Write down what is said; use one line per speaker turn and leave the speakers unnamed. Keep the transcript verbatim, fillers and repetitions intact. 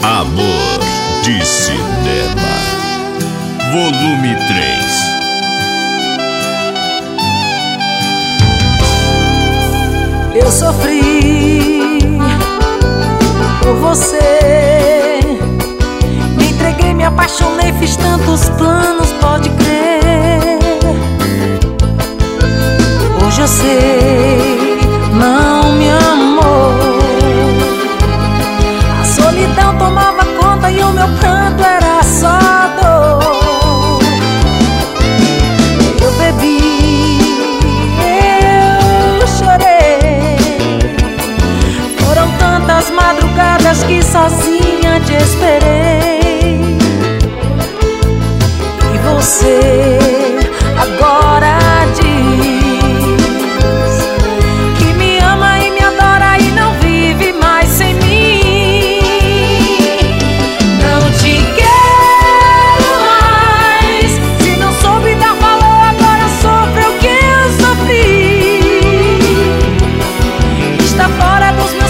Amor de Cinema, volume três.
Eu sofri por você, me entreguei, me apaixonei, fiz tantos planos, pode crer. Hoje eu sei, não me amou. A solidão tomava conta e o meu pranto era só dor. Eu bebi, eu chorei. Foram tantas madrugadas que sozinha te esperei. E você agora diz que me ama e me adora e não vive mais sem mim. Não te quero mais. Se não soube dar valor, agora sofre o que eu sofri. Está fora dos meus